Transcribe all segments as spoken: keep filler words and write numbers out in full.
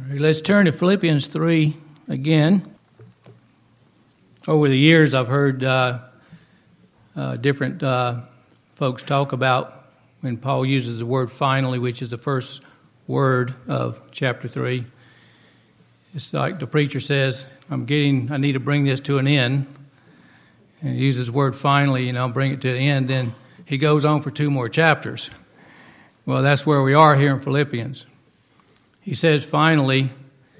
Let's turn to Philippians three again. Over the years, I've heard uh, uh, different uh, folks talk about when Paul uses the word finally, which is the first word of chapter three. It's like the preacher says, I'm getting, I need to bring this to an end. And he uses the word finally, you know, bring it to the end. Then he goes on for two more chapters. Well, that's where we are here in Philippians. He says finally,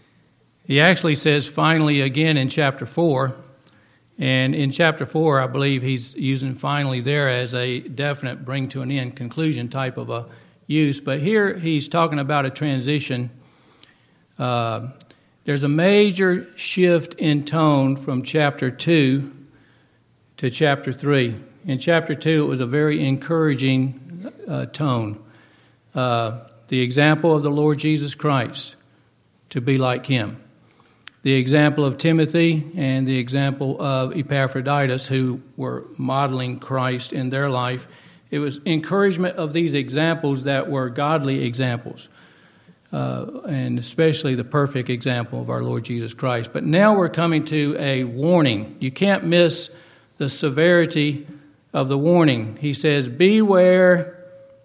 he actually says finally again in chapter four. And in chapter four, I believe he's using finally there as a definite bring to an end conclusion type of a use. But here he's talking about a transition. Uh, there's a major shift in tone from chapter two to chapter three. In chapter two, it was a very encouraging uh, tone. Uh, the example of the Lord Jesus Christ, to be like him. The example of Timothy and the example of Epaphroditus, who were modeling Christ in their life. It was encouragement of these examples that were godly examples, uh, and especially the perfect example of our Lord Jesus Christ. But now we're coming to a warning. You can't miss the severity of the warning. He says, beware,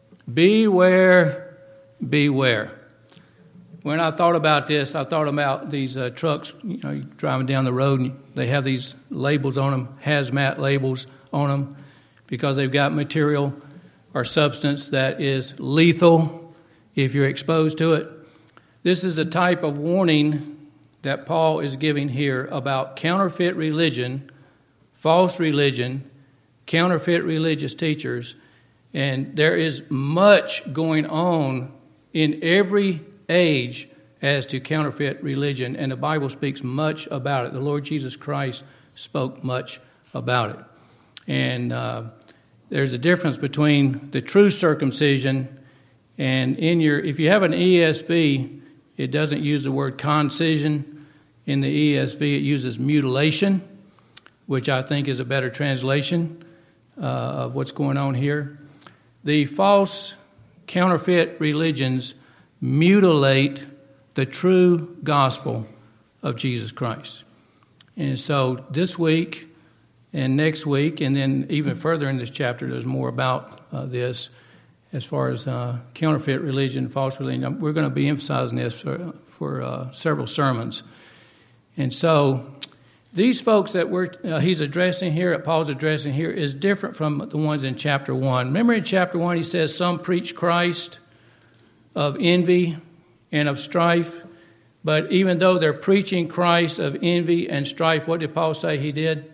beware, beware. When I thought about this, I thought about these uh, trucks, you know, you're driving down the road and they have these labels on them, hazmat labels on them, because they've got material or substance that is lethal if you're exposed to it. This is the type of warning that Paul is giving here about counterfeit religion, false religion, counterfeit religious teachers, and there is much going on in every age as to counterfeit religion, and the Bible speaks much about it. The Lord Jesus Christ spoke much about it. And uh, there's a difference between the true circumcision and in your, if you have an E S V, it doesn't use the word concision. In the E S V, it uses mutilation, which I think is a better translation uh, of what's going on here. The false counterfeit religions mutilate the true gospel of Jesus Christ. And so this week and next week, and then even further in this chapter, there's more about uh, this as far as uh, counterfeit religion, false religion. We're going to be emphasizing this for, for uh, several sermons. And so these folks that we're, uh, he's addressing here, that Paul's addressing here, is different from the ones in chapter one. Remember in chapter one, he says, some preach Christ of envy and of strife. But even though they're preaching Christ of envy and strife, what did Paul say he did?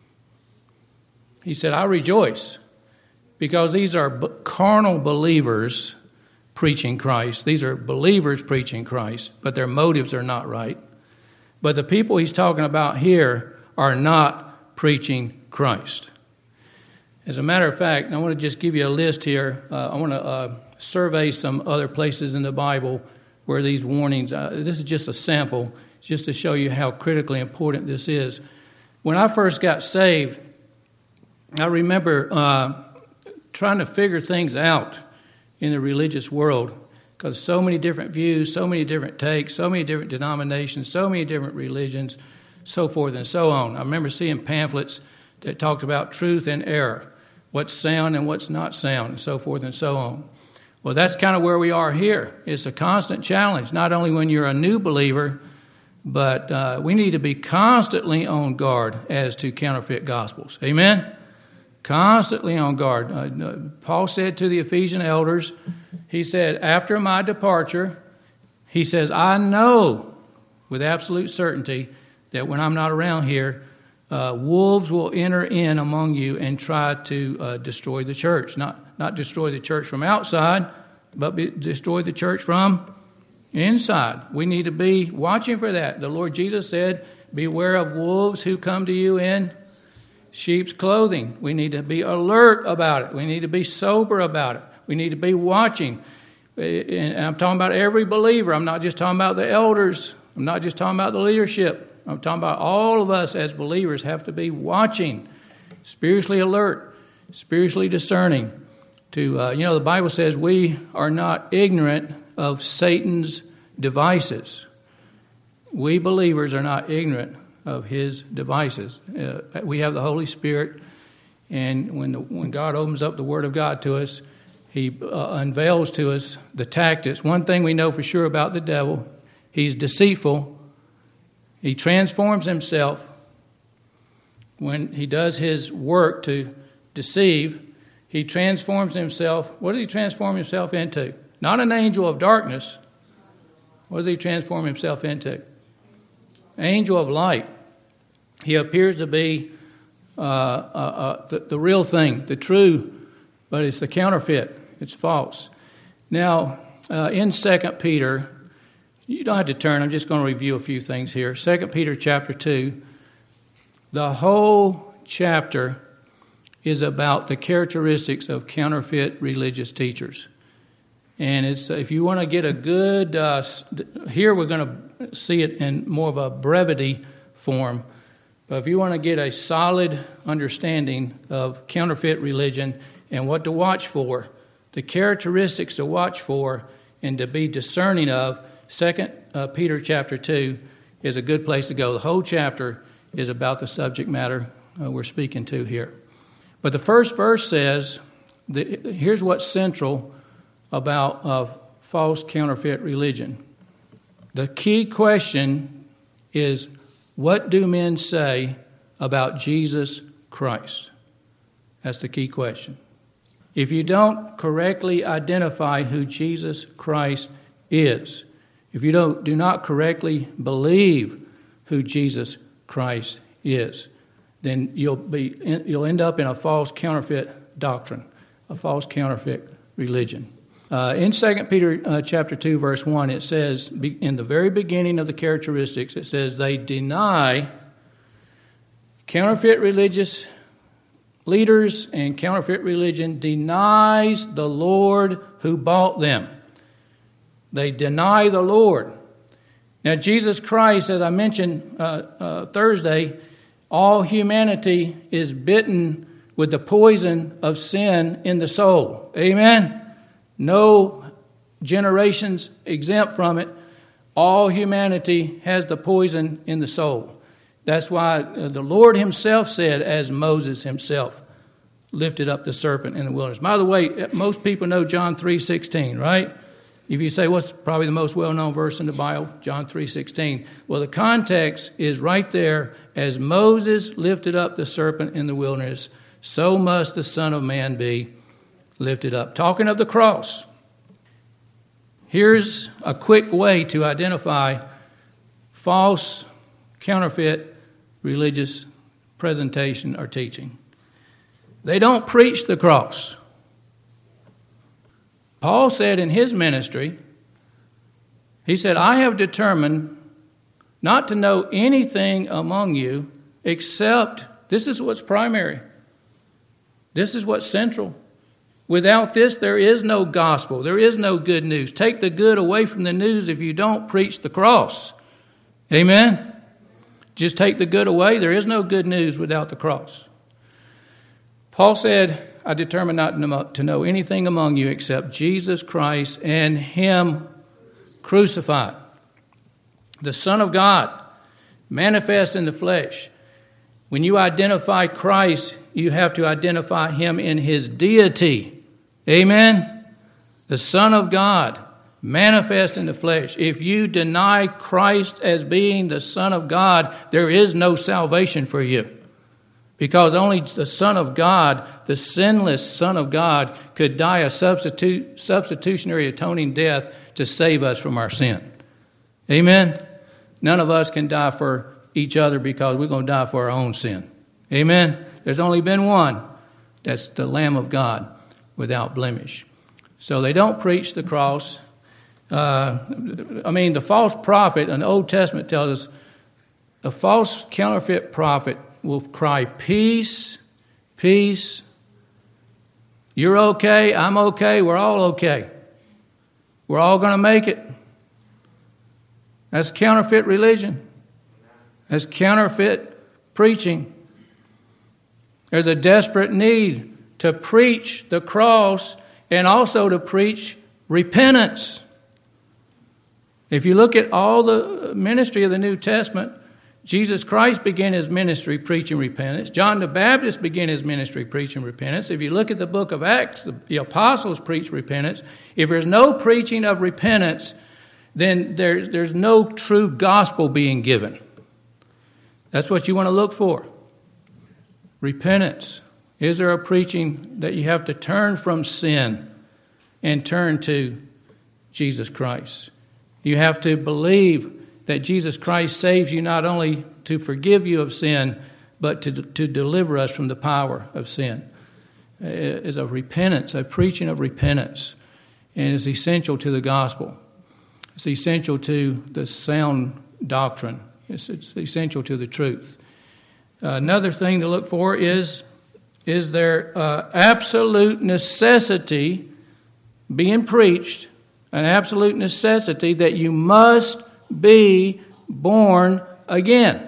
He said, I rejoice, because these are carnal believers preaching Christ. These are believers preaching Christ, but their motives are not right. But the people he's talking about here are not preaching Christ. As a matter of fact, I want to just give you a list here. Uh, I want to uh, survey some other places in the Bible where these warnings, uh, this is just a sample, just to show you how critically important this is. When I first got saved, I remember uh, trying to figure things out in the religious world, because so many different views, so many different takes, so many different denominations, so many different religions, so forth and so on. I remember seeing pamphlets that talked about truth and error, what's sound and what's not sound, and so forth and so on. Well, that's kind of where we are here. It's a constant challenge, not only when you're a new believer, but uh, we need to be constantly on guard as to counterfeit gospels. Amen? Constantly on guard. Uh, Paul said to the Ephesian elders, he said, after my departure, he says, I know with absolute certainty that when I'm not around here, uh, wolves will enter in among you and try to uh, destroy the church. Not Not destroy the church from outside, but be, destroy the church from inside. We need to be watching for that. The Lord Jesus said, beware of wolves who come to you in sheep's clothing. We need to be alert about it. We need to be sober about it. We need to be watching. And I'm talking about every believer. I'm not just talking about the elders. I'm not just talking about the leadership. I'm talking about all of us as believers have to be watching, spiritually alert, spiritually discerning. To uh, you know, the Bible says we are not ignorant of Satan's devices. we believers are not ignorant of his devices. Uh, we have the Holy Spirit, and when the, when God opens up the Word of God to us, he uh, unveils to us the tactics. One thing we know for sure about the devil, he's deceitful. He transforms himself when he does his work to deceive. He transforms himself. What does he transform himself into? Not an angel of darkness. What does he transform himself into? Angel of light. He appears to be uh, uh, uh, the, the real thing, the true, but it's the counterfeit. It's false. Now, uh, in Second Peter, you don't have to turn. I'm just going to review a few things here. Second Peter chapter two, the whole chapter is about the characteristics of counterfeit religious teachers. And it's if you want to get a good, uh, here we're going to see it in more of a brevity form. But if you want to get a solid understanding of counterfeit religion and what to watch for, the characteristics to watch for and to be discerning of, Second uh, Peter chapter two is a good place to go. The whole chapter is about the subject matter uh, we're speaking to here. But the first verse says, the, here's what's central about uh, false counterfeit religion. The key question is, what do men say about Jesus Christ? That's the key question. If you don't correctly identify who Jesus Christ is, if you don't do not correctly believe who Jesus Christ is, then you'll be you'll end up in a false counterfeit doctrine, a false counterfeit religion. Uh, in Second Peter uh, chapter two, verse one, it says, in the very beginning of the characteristics, it says, they deny counterfeit religious leaders, and counterfeit religion denies the Lord who bought them. They deny the Lord. Now, Jesus Christ, as I mentioned uh, uh, Thursday, all humanity is bitten with the poison of sin in the soul. Amen? No generations exempt from it. All humanity has the poison in the soul. That's why the Lord himself said, as Moses himself lifted up the serpent in the wilderness. By the way, most people know John three sixteen, right? If you say, what's probably the most well-known verse in the Bible? John three sixteen. Well, the context is right there. As Moses lifted up the serpent in the wilderness, so must the Son of Man be lifted up. Talking of the cross, here's a quick way to identify false, counterfeit religious presentation or teaching. They don't preach the cross. Paul said in his ministry, he said, I have determined not to know anything among you except, this is what's primary. This is what's central. Without this, there is no gospel. There is no good news. Take the good away from the news if you don't preach the cross. Amen? Just take the good away. There is no good news without the cross. Paul said, I determined not to know anything among you except Jesus Christ and him crucified. The Son of God, manifest in the flesh. When you identify Christ, you have to identify him in his deity. Amen? The Son of God, manifest in the flesh. If you deny Christ as being the Son of God, there is no salvation for you. Because only the Son of God, the sinless Son of God, could die a substitute, substitutionary atoning death to save us from our sin. Amen? None of us can die for each other because we're going to die for our own sin. Amen? There's only been one. That's the Lamb of God without blemish. So they don't preach the cross. Uh, I mean, the false prophet in the Old Testament tells us the false counterfeit prophet will cry, peace, peace. You're okay, I'm okay, we're all okay. We're all going to make it. That's counterfeit religion. That's counterfeit preaching. There's a desperate need to preach the cross and also to preach repentance. If you look at all the ministry of the New Testament, Jesus Christ began his ministry preaching repentance. John the Baptist began his ministry preaching repentance. If you look at the book of Acts, the, the apostles preached repentance. If there's no preaching of repentance, then there's, there's no true gospel being given. That's what you want to look for. Repentance. Is there a preaching that you have to turn from sin and turn to Jesus Christ? You have to believe that Jesus Christ saves you not only to forgive you of sin, but to, to deliver us from the power of sin. It is a repentance, a preaching of repentance, and is essential to the gospel. It's essential to the sound doctrine. It's, it's essential to the truth. Uh, another thing to look for is, is there uh, absolute necessity being preached, an absolute necessity that you must be born again.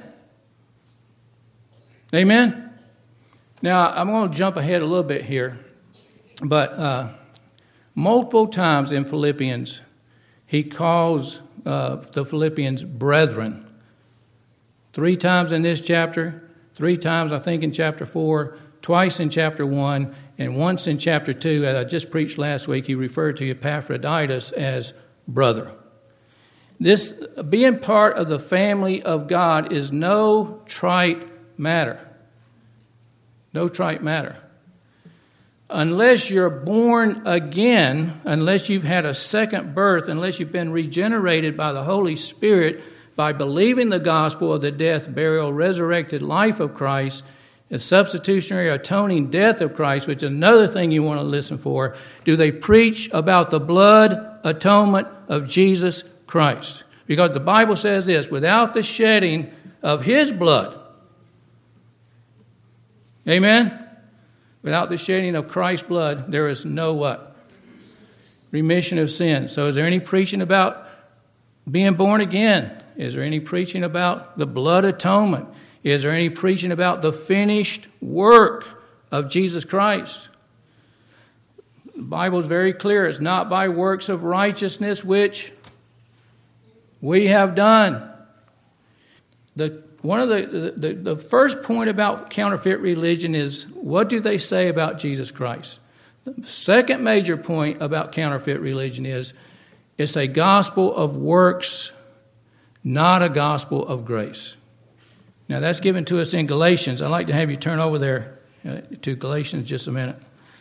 Amen? Now, I'm going to jump ahead a little bit here, but uh, multiple times in Philippians, he calls uh, the Philippians brethren. Three times in this chapter, three times, I think, in chapter four, twice in chapter one, and once in chapter two, as I just preached last week, he referred to Epaphroditus as brother. This being part of the family of God is no trite matter. No trite matter. Unless you're born again, unless you've had a second birth, unless you've been regenerated by the Holy Spirit by believing the gospel of the death, burial, resurrected life of Christ, the substitutionary atoning death of Christ, which is another thing you want to listen for, do they preach about the blood atonement of Jesus Christ? Because the Bible says this, without the shedding of his blood, amen? Without the shedding of Christ's blood, there is no what? Remission of sin. So is there any preaching about being born again? Is there any preaching about the blood atonement? Is there any preaching about the finished work of Jesus Christ? The Bible is very clear. It's not by works of righteousness which we have done. The one of the, the the first point about counterfeit religion is, what do they say about Jesus Christ? The second major point about counterfeit religion is, it's a gospel of works, not a gospel of grace. Now that's given to us in Galatians. I'd like to have you turn over there uh, to Galatians just a minute.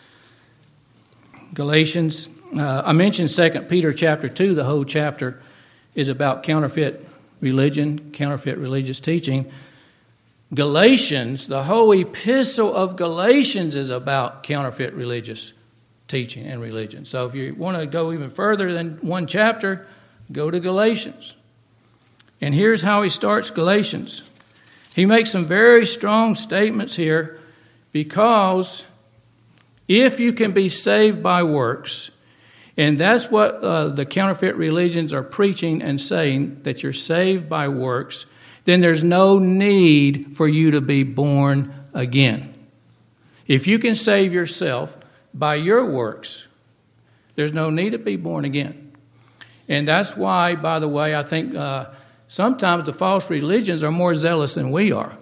Galatians, uh, I mentioned Second Peter chapter two. The whole chapter is about counterfeit religion, counterfeit religious teaching. Galatians, the whole epistle of Galatians is about counterfeit religious teaching and religion. So if you want to go even further than one chapter, go to Galatians. And here's how he starts Galatians. He makes some very strong statements here, because if you can be saved by works, and that's what uh, the counterfeit religions are preaching and saying, that you're saved by works, then there's no need for you to be born again. If you can save yourself by your works, there's no need to be born again. And that's why, by the way, I think uh, sometimes the false religions are more zealous than we are.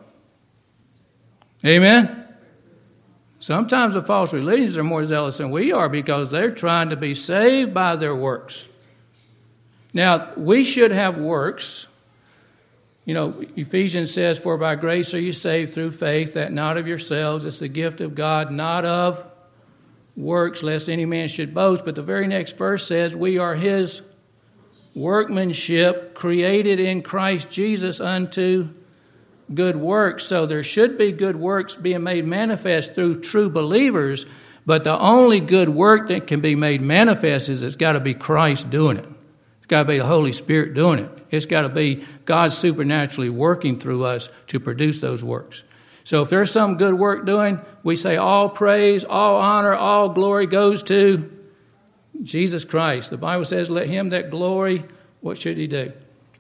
Amen? Sometimes the false religions are more zealous than we are, because they're trying to be saved by their works. Now, we should have works. You know, Ephesians says, for by grace are you saved through faith, that not of yourselves. It's the gift of God, not of works, lest any man should boast. But the very next verse says, we are his workmanship, created in Christ Jesus unto good works. So there should be good works being made manifest through true believers, but the only good work that can be made manifest is it's got to be Christ doing it. It's got to be the Holy Spirit doing it. It's got to be God supernaturally working through us to produce those works. So if there's some good work doing, we say all praise, all honor, all glory goes to Jesus Christ. The Bible says, let him that glory, what should he do?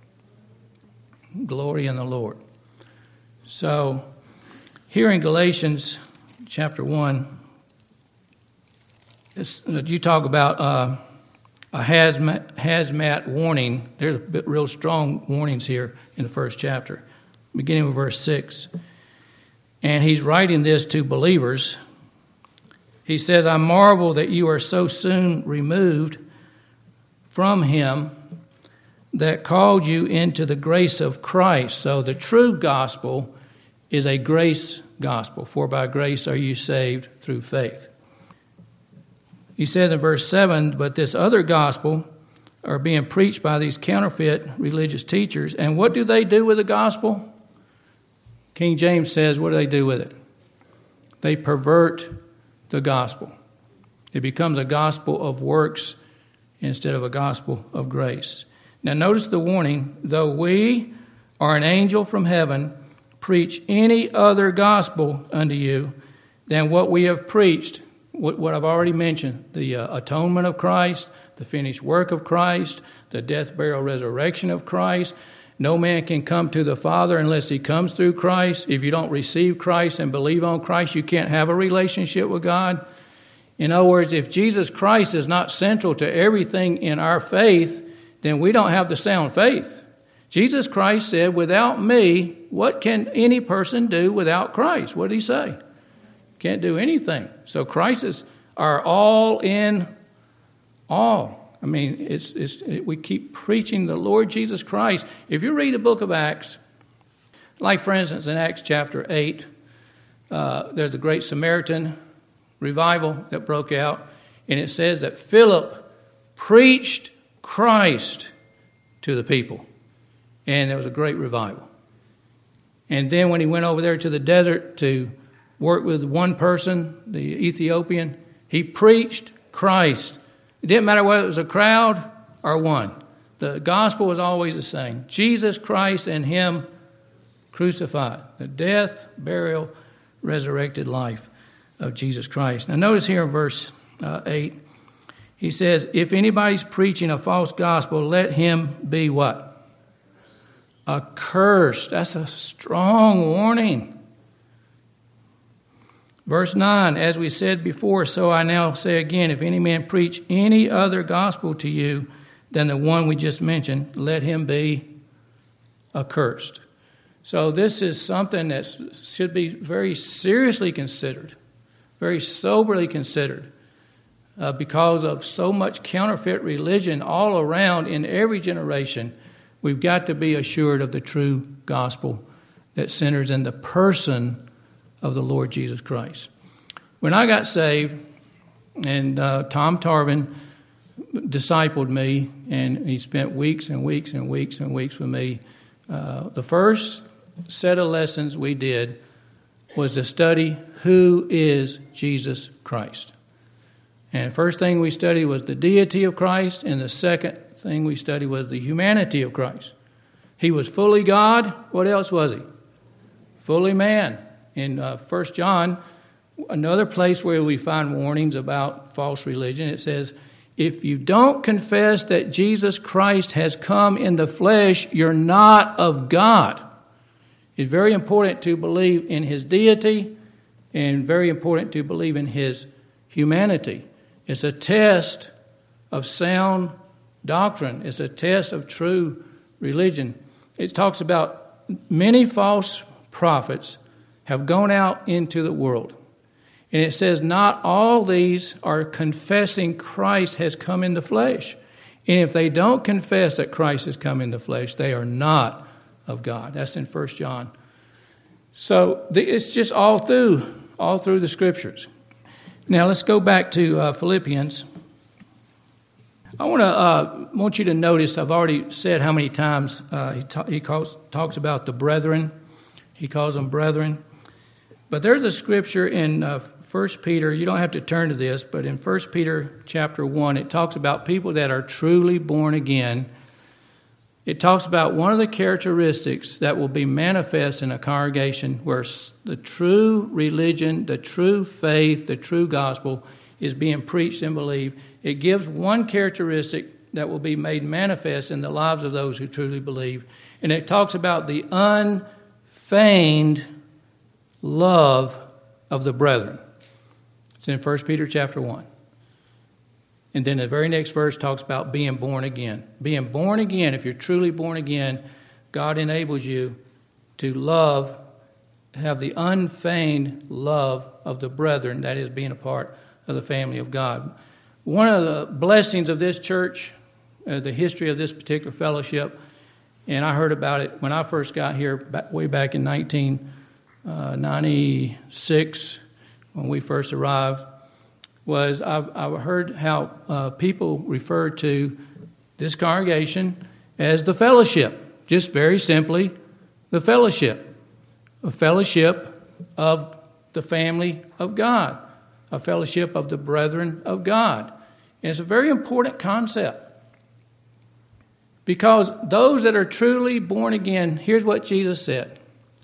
Glory in the Lord. So, here in Galatians chapter one, this, you talk about uh, a hazmat, hazmat warning. There's a bit, real strong warnings here in the first chapter, beginning with verse six. And he's writing this to believers. He says, I marvel that you are so soon removed from him that called you into the grace of Christ. So the true gospel is a grace gospel. For by grace are you saved through faith. He says in verse seven, but this other gospel are being preached by these counterfeit religious teachers. And what do they do with the gospel? King James says, what do they do with it? They pervert the gospel. It becomes a gospel of works instead of a gospel of grace. Now notice the warning, though we or an angel from heaven preach any other gospel unto you than what we have preached, what, what I've already mentioned, the uh, atonement of Christ, the finished work of Christ, the death, burial, resurrection of Christ. No man can come to the Father unless he comes through Christ. If you don't receive Christ and believe on Christ, you can't have a relationship with God. In other words, if Jesus Christ is not central to everything in our faith, then we don't have the sound faith. Jesus Christ said, without me, what can any person do without Christ? What did he say? Can't do anything. So Christ is our all in all. I mean, it's, it's it, we keep preaching the Lord Jesus Christ. If you read the book of Acts, like for instance in Acts chapter eight, uh, there's a great Samaritan revival that broke out, and it says that Philip preached Christ to the people, and there was a great revival. And then when he went over there to the desert to work with one person, the Ethiopian, he preached Christ. It didn't matter whether it was a crowd or one. The gospel was always the same. Jesus Christ and him crucified. The death, burial, resurrected life of Jesus Christ. Now notice here in verse uh, eight, he says, if anybody's preaching a false gospel, let him be what? Accursed. That's a strong warning. Verse nine, as we said before, so I now say again, if any man preach any other gospel to you than the one we just mentioned, let him be accursed. So this is something that should be very seriously considered, very soberly considered, uh, because of so much counterfeit religion all around in every generation. We've got to be assured of the true gospel that centers in the person of the Lord Jesus Christ. When I got saved, and uh, Tom Tarvin discipled me, and he spent weeks and weeks and weeks and weeks with me, uh, the first set of lessons we did was to study who is Jesus Christ. And the first thing we studied was the deity of Christ, and the second thing we studied was the humanity of Christ. He was fully God. What else was he? Fully man. In uh, First John, another place where we find warnings about false religion, it says, if you don't confess that Jesus Christ has come in the flesh, you're not of God. It's very important to believe in his deity and very important to believe in his humanity. It's a test of sound doctrine. It's a test of true religion. It talks about many false prophets have gone out into the world. And it says not all these are confessing Christ has come in the flesh. And if they don't confess that Christ has come in the flesh, they are not of God. That's in First John. So it's just all through, all through the Scriptures. Now let's go back to uh, Philippians. I want to uh, want you to notice, I've already said how many times uh, he, ta- he calls, talks about the brethren. He calls them brethren. But there's a scripture in uh, First Peter, you don't have to turn to this, but in First Peter chapter one, it talks about people that are truly born again. It talks about one of the characteristics that will be manifest in a congregation where the true religion, the true faith, the true gospel is being preached and believed. It gives one characteristic that will be made manifest in the lives of those who truly believe. And it talks about the unfeigned love of the brethren. It's in First Peter chapter one. And then the very next verse talks about being born again. Being born again, if you're truly born again, God enables you to love, have the unfeigned love of the brethren, that is being a part of the family of God. One of the blessings of this church, uh, the history of this particular fellowship, and I heard about it when I first got here back, way back in nineteen ninety-six, when we first arrived, was I've, I've heard how uh, people refer to this congregation as the fellowship, just very simply, the fellowship, a fellowship of the family of God, a fellowship of the brethren of God. And it's a very important concept, because those that are truly born again, here's what Jesus said.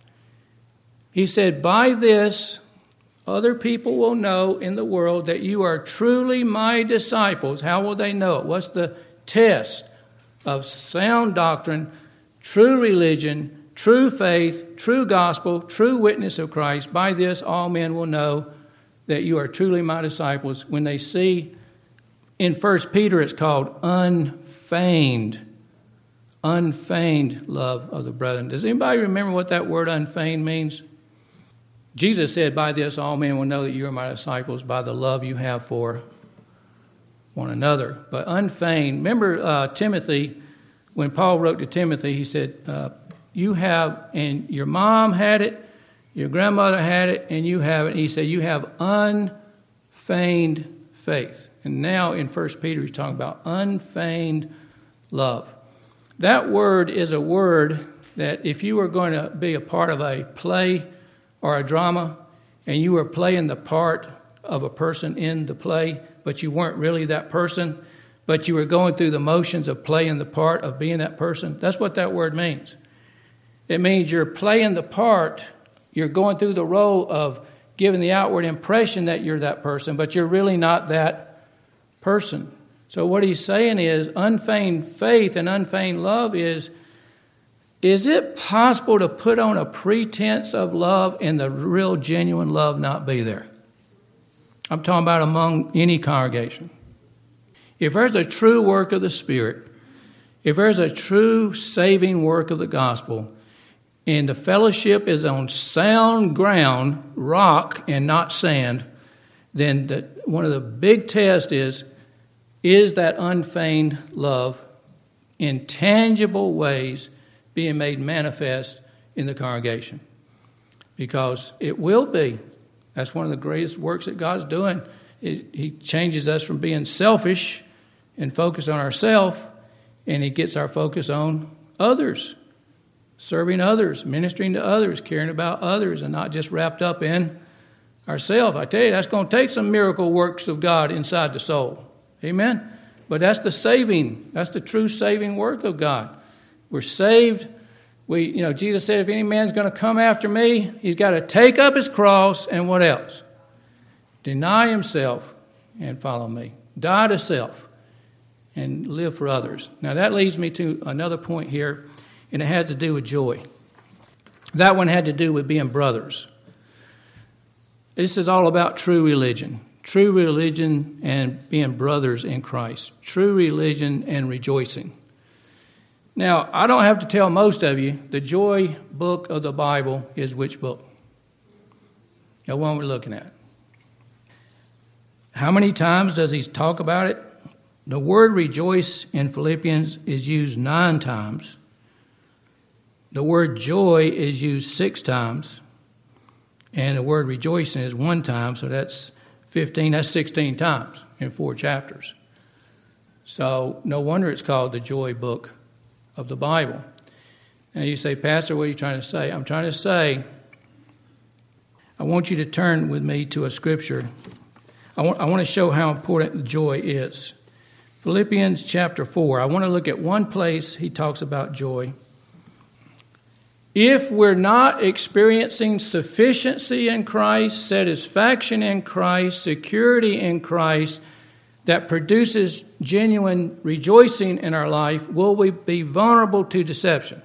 He said, by this, other people will know in the world that you are truly my disciples. How will they know it? What's the test of sound doctrine, true religion, true faith, true gospel, true witness of Christ? By this, all men will know that you are truly my disciples. When they see, in First Peter, it's called unfeigned, unfeigned love of the brethren. Does anybody remember what that word unfeigned means? Jesus said, by this all men will know that you are my disciples, by the love you have for one another. But unfeigned, remember uh, Timothy, when Paul wrote to Timothy, he said, uh, you have, and your mom had it, your grandmother had it, and you have it. He said, you have unfeigned faith. And now in First Peter, he's talking about unfeigned love. That word is a word that if you were going to be a part of a play or a drama, and you were playing the part of a person in the play, but you weren't really that person, but you were going through the motions of playing the part of being that person, that's what that word means. It means you're playing the part, you're going through the role of giving the outward impression that you're that person, but you're really not that person. So what he's saying is unfeigned faith and unfeigned love is, is it possible to put on a pretense of love and the real genuine love not be there? I'm talking about among any congregation. If there's a true work of the Spirit, if there's a true saving work of the gospel, and the fellowship is on sound ground, rock and not sand, then the, one of the big tests is, is that unfeigned love in tangible ways being made manifest in the congregation? Because it will be. That's one of the greatest works that God's doing. It, he changes us from being selfish and focused on ourselves, and he gets our focus on others, serving others, ministering to others, caring about others, and not just wrapped up in ourselves. I tell you, that's going to take some miracle works of God inside the soul. Amen? But that's the saving, that's the true saving work of God. We're saved. We, you know, Jesus said, if any man's going to come after me, he's got to take up his cross and what else? Deny himself and follow me. Die to self and live for others. Now that leads me to another point here, and it has to do with joy. That one had to do with being brothers. This is all about true religion. True religion and being brothers in Christ. True religion and rejoicing. Now, I don't have to tell most of you, the joy book of the Bible is which book? The one we're looking at. How many times does he talk about it? The word rejoice in Philippians is used nine times. The word joy is used six times. And the word rejoicing is one time, so that's fifteen, that's sixteen times in four chapters. So no wonder it's called the joy book of the Bible. And you say, Pastor, what are you trying to say? I'm trying to say, I want you to turn with me to a scripture. I want, I want to show how important joy is. Philippians chapter four. I want to look at one place he talks about joy. If we're not experiencing sufficiency in Christ, satisfaction in Christ, security in Christ, that produces genuine rejoicing in our life, will we be vulnerable to deception?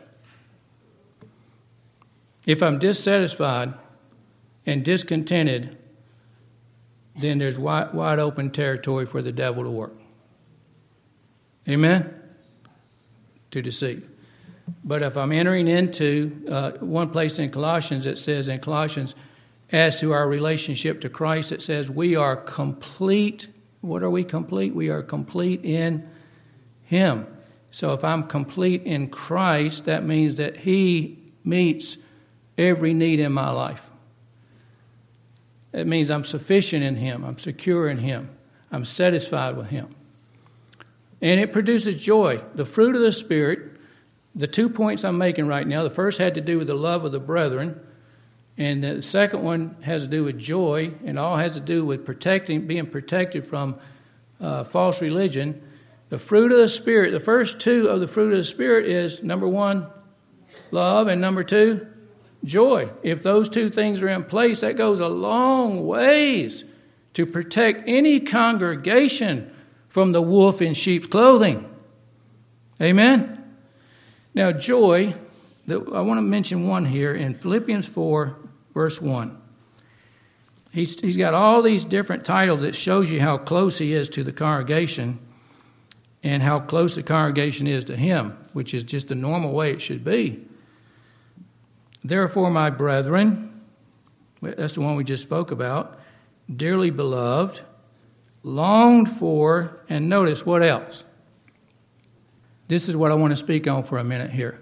If I'm dissatisfied and discontented, then there's wide, wide open territory for the devil to work. Amen? To deceive. But if I'm entering into uh, one place in Colossians, it says in Colossians, as to our relationship to Christ, it says we are complete. What are we complete? We are complete in Him. So if I'm complete in Christ, that means that He meets every need in my life. It means I'm sufficient in Him. I'm secure in Him. I'm satisfied with Him. And it produces joy. The fruit of the Spirit, the two points I'm making right now, the first had to do with the love of the brethren, and the second one has to do with joy, and all has to do with protecting, being protected from uh, false religion. The fruit of the Spirit, the first two of the fruit of the Spirit is, number one, love, and number two, joy. If those two things are in place, that goes a long ways to protect any congregation from the wolf in sheep's clothing. Amen? Now, joy, I want to mention one here in Philippians four, verse one. He's, he's got all these different titles that shows you how close he is to the congregation and how close the congregation is to him, which is just the normal way it should be. Therefore, my brethren, that's the one we just spoke about, dearly beloved, longed for, and notice what else? This is what I want to speak on for a minute here.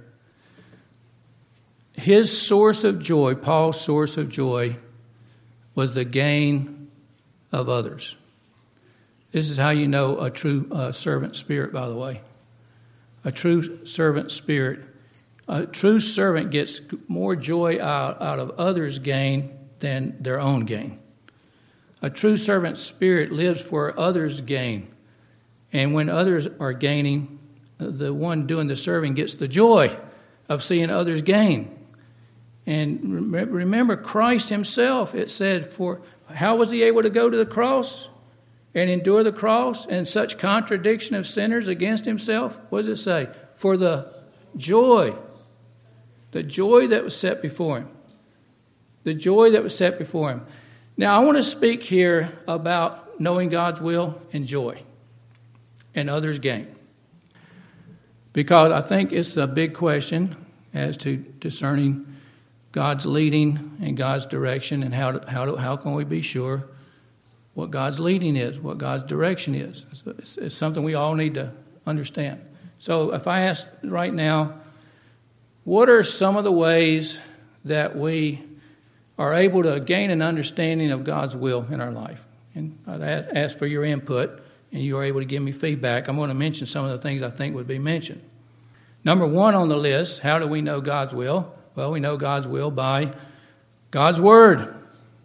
His source of joy, Paul's source of joy, was the gain of others. This is how you know a true uh, servant spirit, by the way. A true servant spirit. A true servant gets more joy out, out of others' gain than their own gain. A true servant spirit lives for others' gain. And when others are gaining, the one doing the serving gets the joy of seeing others gain. And remember Christ himself, it said, for how was he able to go to the cross and endure the cross and such contradiction of sinners against himself? What does it say? For the joy, the joy that was set before him. The joy that was set before him. Now, I want to speak here about knowing God's will and joy and others' gain. Because I think it's a big question as to discerning God's leading and God's direction, and how to, how to, how can we be sure what God's leading is, what God's direction is. It's, it's, it's something we all need to understand. So if I ask right now, what are some of the ways that we are able to gain an understanding of God's will in our life? And I'd ask for your input, and you are able to give me feedback. I'm going to mention some of the things I think would be mentioned. Number one on the list, how do we know God's will? Well, we know God's will by God's Word.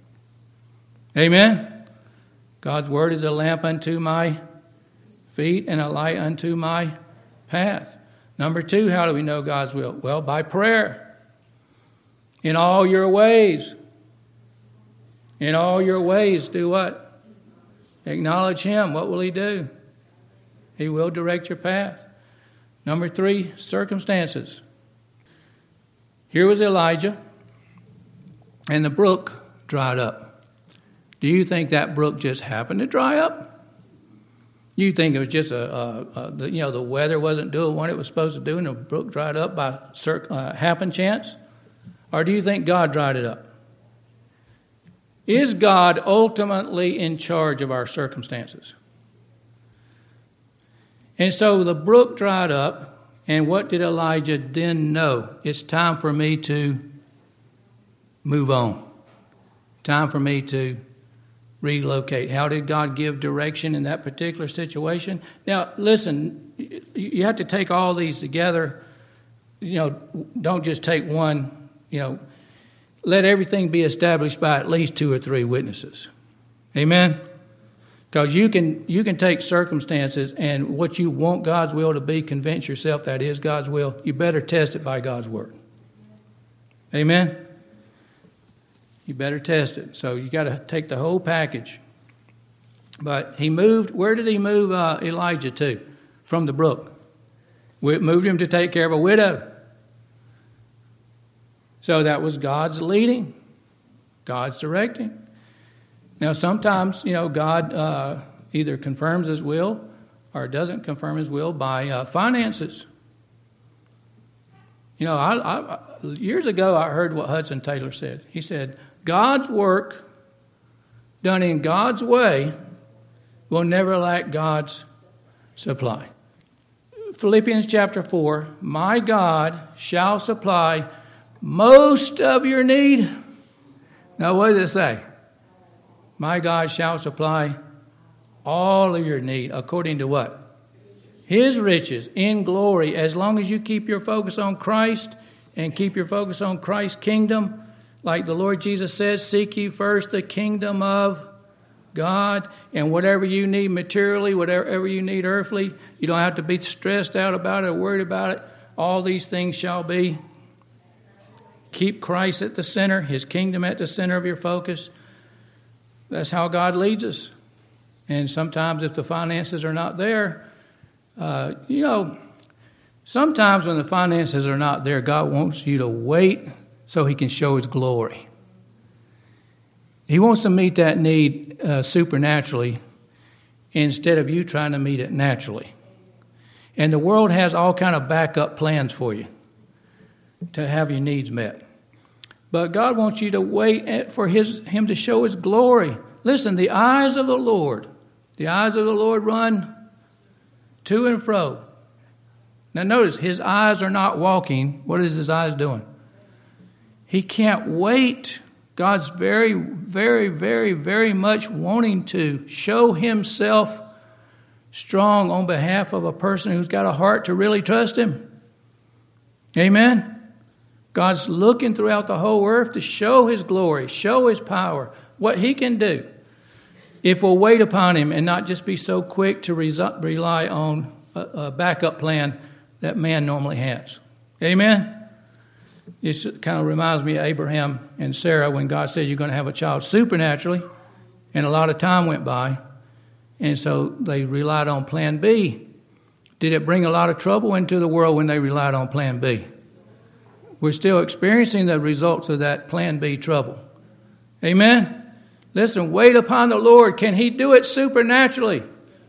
Amen? God's Word is a lamp unto my feet and a light unto my path. Number two, how do we know God's will? Well, by prayer. In all your ways. In all your ways, do what? Acknowledge Him. What will He do? He will direct your path. Number three, circumstances. Here was Elijah, and the brook dried up. Do you think that brook just happened to dry up? You think it was just a, a, a you know, the weather wasn't doing what it was supposed to do, and the brook dried up by cir- uh, happen chance? Or do you think God dried it up? Is God ultimately in charge of our circumstances? And so the brook dried up. And what did Elijah then know? It's time for me to move on. Time for me to relocate. How did God give direction in that particular situation? Now, listen, you have to take all these together. You know, don't just take one, you know. Let everything be established by at least two or three witnesses. Amen? Because you can you can take circumstances and what you want God's will to be, convince yourself that is God's will. You better test it by God's Word. Amen? You better test it. So you got to take the whole package. But he moved, where did he move uh, Elijah to? From the brook. We moved him to take care of a widow. So that was God's leading, God's directing. Now, sometimes, you know, God uh, either confirms His will or doesn't confirm his will by uh, finances. You know, I, I, years ago I heard what Hudson Taylor said. He said, God's work done in God's way will never lack God's supply. Philippians chapter four, my God shall supply most of your need. Now, what does it say? My God shall supply all of your need according to what? His riches in glory. As long as you keep your focus on Christ and keep your focus on Christ's kingdom, like the Lord Jesus says, seek ye first the kingdom of God, and whatever you need materially, whatever you need earthly, you don't have to be stressed out about it or worried about it. All these things shall be. Keep Christ at the center, his kingdom at the center of your focus. That's how God leads us. And sometimes if the finances are not there, uh, you know, sometimes when the finances are not there, God wants you to wait so he can show his glory. He wants to meet that need uh, supernaturally instead of you trying to meet it naturally. And the world has all kind of backup plans for you to have your needs met. But God wants you to wait for his, him to show his glory. Listen, the eyes of the Lord, the eyes of the Lord run to and fro. Now notice, his eyes are not walking. What is his eyes doing? He can't wait. God's very, very, very, very much wanting to show himself strong on behalf of a person who's got a heart to really trust him. Amen? God's looking throughout the whole earth to show his glory, show his power, what he can do if we'll wait upon him and not just be so quick to rely on a, a backup plan that man normally has. Amen? This kind of reminds me of Abraham and Sarah when God said you're going to have a child supernaturally, and a lot of time went by, and so they relied on plan B. Did it bring a lot of trouble into the world when they relied on plan B? We're still experiencing the results of that plan B trouble. Amen? Listen, wait upon the Lord. Can he do it supernaturally?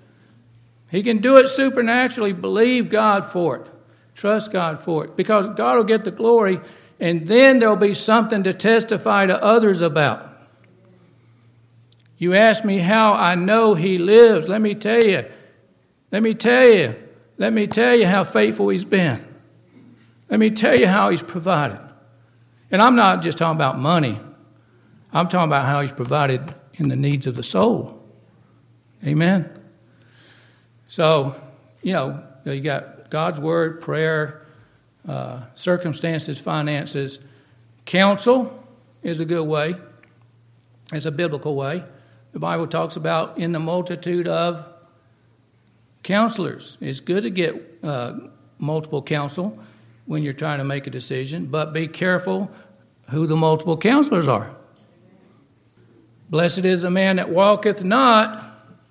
He can do it supernaturally. Believe God for it. Trust God for it. Because God will get the glory, and then there'll be something to testify to others about. You ask me how I know he lives. Let me tell you. Let me tell you. Let me tell you how faithful he's been. Let me tell you how he's provided. And I'm not just talking about money. I'm talking about how he's provided in the needs of the soul. Amen? So, you know, you got God's word, prayer, uh, circumstances, finances. Counsel is a good way. It's a biblical way. The Bible talks about in the multitude of counselors. It's good to get uh, multiple counsel when you're trying to make a decision, but be careful who the multiple counselors are. Blessed is the man that walketh not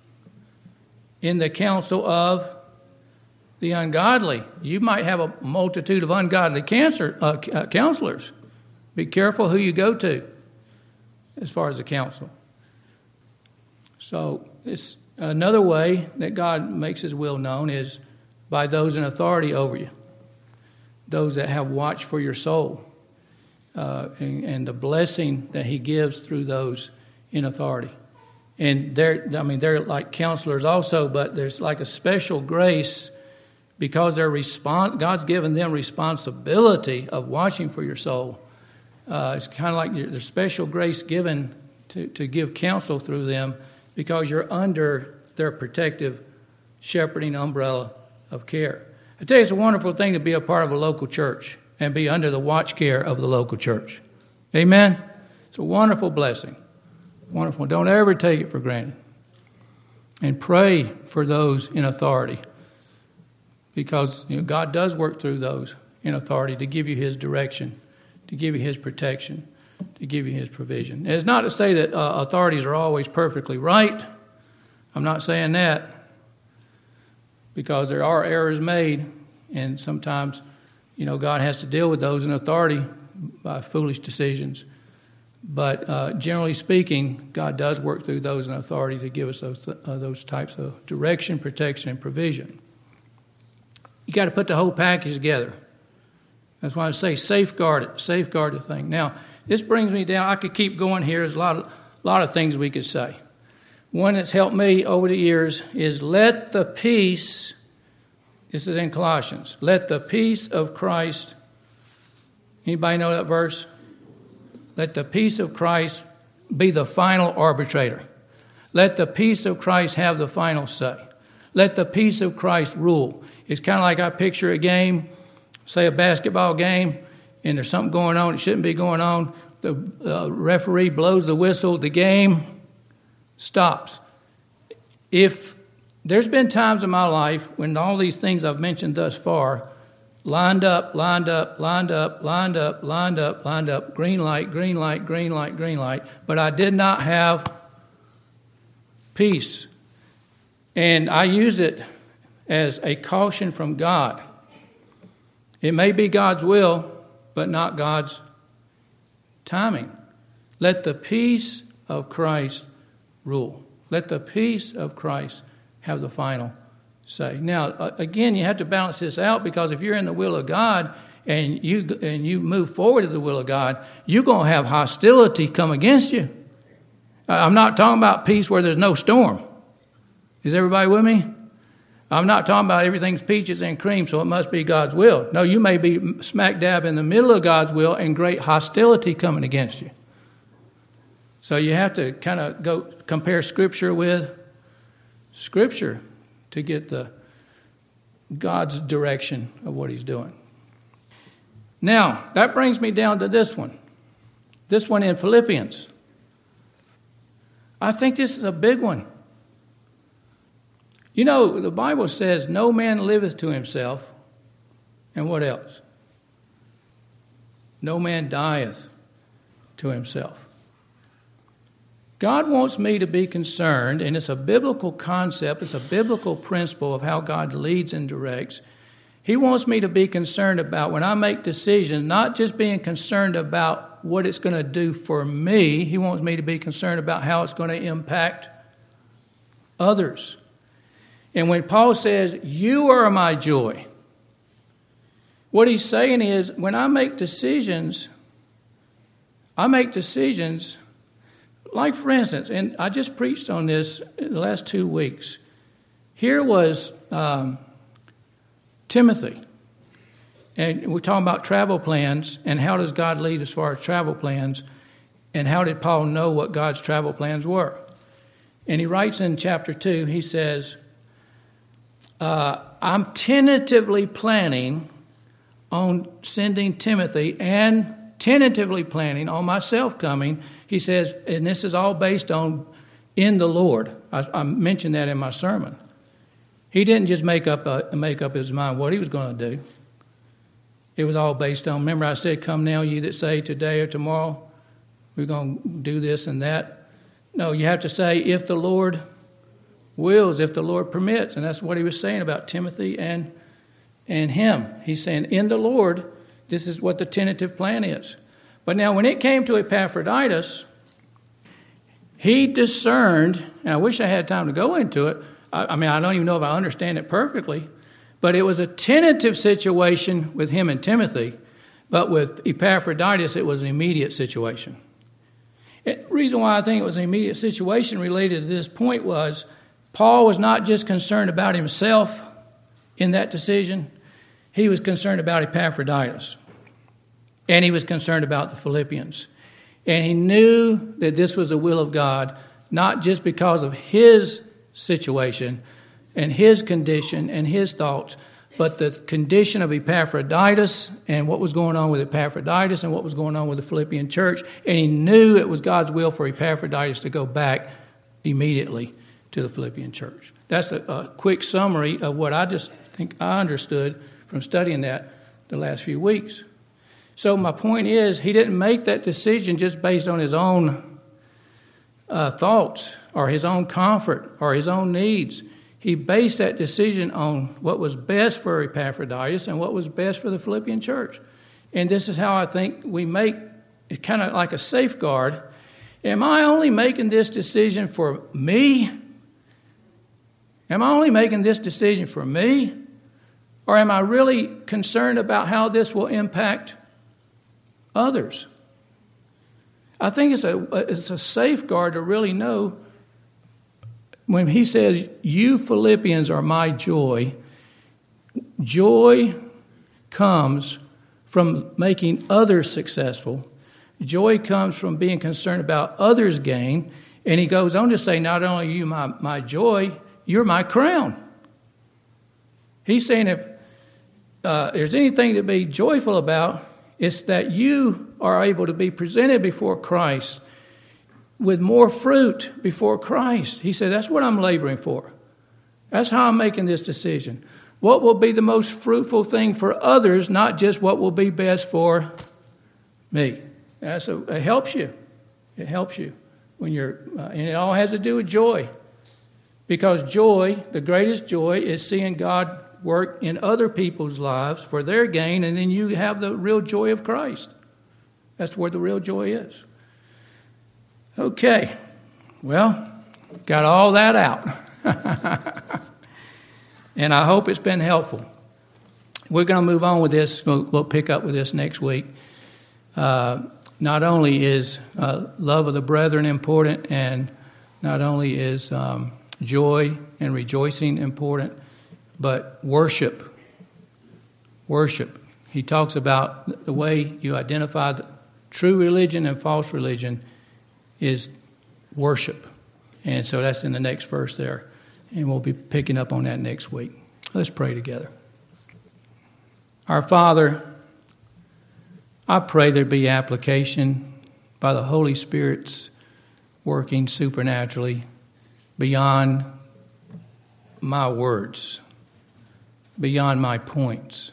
in the counsel of the ungodly. You might have a multitude of ungodly cancer, uh, counselors. Be careful who you go to as far as the counsel. So it's another way that God makes his will known is by those in authority over you, those that have watch for your soul, uh, and, and the blessing that he gives through those in authority. And they're, I mean, they're like counselors also, but there's like a special grace because they're respons- God's given them responsibility of watching for your soul. Uh, it's kind of like there's special grace given to, to give counsel through them because you're under their protective shepherding umbrella of care. I tell you, it's a wonderful thing to be a part of a local church and be under the watch care of the local church. Amen? It's a wonderful blessing. Wonderful. Don't ever take it for granted. And pray for those in authority because you know, God does work through those in authority to give you his direction, to give you his protection, to give you his provision. And it's not to say that uh, authorities are always perfectly right. I'm not saying that because there are errors made, and sometimes, you know, God has to deal with those in authority by foolish decisions. But uh, generally speaking, God does work through those in authority to give us those, uh, those types of direction, protection, and provision. You got to put the whole package together. That's why I say safeguard it, safeguard the thing. Now, this brings me down. I could keep going here. There's a lot of, a lot of things we could say. One that's helped me over the years is let the peace, this is in Colossians, let the peace of Christ, anybody know that verse? Let the peace of Christ be the final arbitrator. Let the peace of Christ have the final say. Let the peace of Christ rule. It's kind of like I picture a game, say a basketball game, and there's something going on that shouldn't be going on. The uh, referee blows the whistle. The game stops. If there's been times in my life when all these things I've mentioned thus far lined up, lined up, lined up, lined up, lined up, lined up, green light, green light, green light, green light, but I did not have peace. And I use it as a caution from God. It may be God's will, but not God's timing. Let the peace of Christ rule. Let the peace of Christ have the final say. Now, again, you have to balance this out, because if you're in the will of God and you and you move forward to the will of God, you're going to have hostility come against you. I'm not talking about peace where there's no storm. Is everybody with me? I'm not talking about everything's peaches and cream, so it must be God's will. No, you may be smack dab in the middle of God's will and great hostility coming against you. So you have to kind of go compare Scripture with Scripture to get the God's direction of what he's doing. Now, that brings me down to this one. This one in Philippians. I think this is a big one. You know, the Bible says, no man liveth to himself. And what else? No man dieth to himself. God wants me to be concerned, and it's a biblical concept, it's a biblical principle of how God leads and directs. He wants me to be concerned about, when I make decisions, not just being concerned about what it's going to do for me. He wants me to be concerned about how it's going to impact others. And when Paul says, you are my joy, what he's saying is, when I make decisions, I make decisions, like for instance, and I just preached on this in the last two weeks. Here was um, Timothy. And we're talking about travel plans, and how does God lead as far as travel plans, and how did Paul know what God's travel plans were? And he writes in chapter two, he says, Uh, I'm tentatively planning on sending Timothy and tentatively planning on myself coming. He says, and this is all based on in the Lord. I, I mentioned that in my sermon. He didn't just make up a, make up his mind what he was going to do. It was all based on, remember I said, come now you that say today or tomorrow, we're going to do this and that. No, you have to say, if the Lord wills, if the Lord permits. And that's what he was saying about Timothy and and him. He's saying, in the Lord, this is what the tentative plan is. But now when it came to Epaphroditus, he discerned, and I wish I had time to go into it. I, I mean, I don't even know if I understand it perfectly, but it was a tentative situation with him and Timothy. But with Epaphroditus, it was an immediate situation. The reason why I think it was an immediate situation related to this point was Paul was not just concerned about himself in that decision. He was concerned about Epaphroditus. And he was concerned about the Philippians. And he knew that this was the will of God, not just because of his situation and his condition and his thoughts, but the condition of Epaphroditus and what was going on with Epaphroditus and what was going on with the Philippian church. And he knew it was God's will for Epaphroditus to go back immediately to the Philippian church. That's a, a quick summary of what I just think I understood from studying that the last few weeks. So my point is, he didn't make that decision just based on his own uh, thoughts or his own comfort or his own needs. He based that decision on what was best for Epaphroditus and what was best for the Philippian church. And this is how I think we make it's kind of like a safeguard. Am I only making this decision for me? Am I only making this decision for me? Or am I really concerned about how this will impact others? I think it's a it's a safeguard to really know when he says, you Philippians are my joy. Joy comes from making others successful. Joy comes from being concerned about others' gain. And he goes on to say, not only are you my, my joy, you're my crown. He's saying if uh, there's anything to be joyful about, it's that you are able to be presented before Christ with more fruit before Christ. He said, that's what I'm laboring for. That's how I'm making this decision. What will be the most fruitful thing for others, not just what will be best for me. That's a, it helps you. It helps you when you're, uh, and it all has to do with joy. Because joy, the greatest joy, is seeing God work in other people's lives for their gain, and then you have the real joy of Christ. That's where the real joy is. Okay, well, got all that out. And I hope it's been helpful. We're going to move on with this. We'll, we'll pick up with this next week. Uh, not only is uh, love of the brethren important, and not only is um, joy and rejoicing important, but worship. Worship. He talks about the way you identify the true religion and false religion is worship. And so that's in the next verse there. And we'll be picking up on that next week. Let's pray together. Our Father, I pray there be application by the Holy Spirit's working supernaturally beyond my words, beyond my points,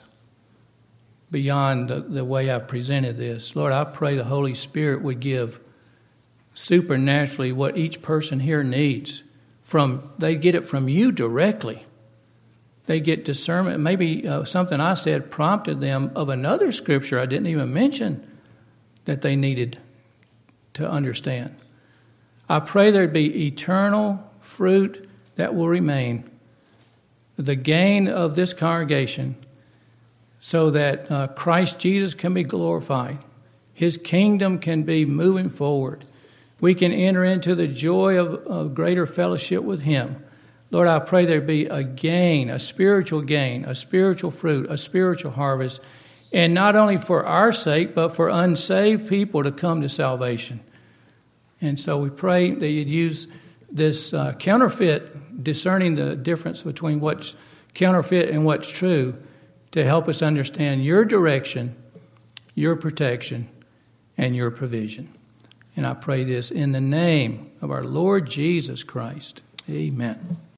beyond the, the way I've presented this. Lord, I pray the Holy Spirit would give supernaturally what each person here needs. From they get it from you directly. They get discernment. Maybe uh, something I said prompted them of another scripture I didn't even mention that they needed to understand. I pray there'd be eternal fruit that will remain, the gain of this congregation, so that uh, Christ Jesus can be glorified. His kingdom can be moving forward. We can enter into the joy of, of greater fellowship with Him. Lord, I pray there be a gain, a spiritual gain, a spiritual fruit, a spiritual harvest, and not only for our sake, but for unsaved people to come to salvation. And so we pray that you'd use this uh, counterfeit, discerning the difference between what's counterfeit and what's true, to help us understand your direction, your protection, and your provision. And I pray this in the name of our Lord Jesus Christ. Amen.